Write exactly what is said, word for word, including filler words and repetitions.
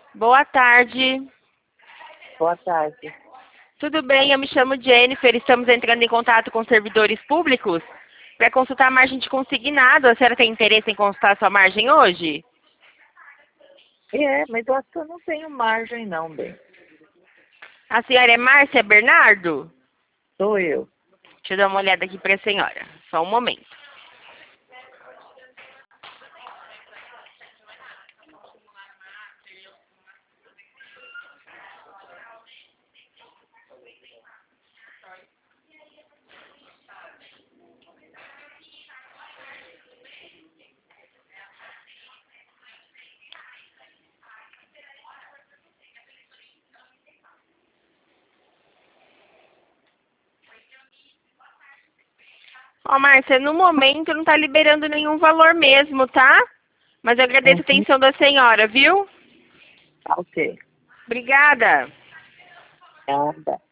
Boa tarde. Boa tarde. Tudo bem? Eu me chamo Jennifer. Estamos entrando em contato com servidores públicos para consultar a margem de consignado. A senhora tem interesse em consultar a sua margem hoje? É, mas eu acho que eu não tenho margem não, bem. A senhora é Márcia Bernardo? Sou eu. Deixa eu dar uma olhada aqui para a senhora. Só um momento. Ó, Márcia, no momento não está liberando nenhum valor mesmo, tá? Mas eu agradeço a Uhum. atenção da senhora, viu? Tá ok. Obrigada. Nada.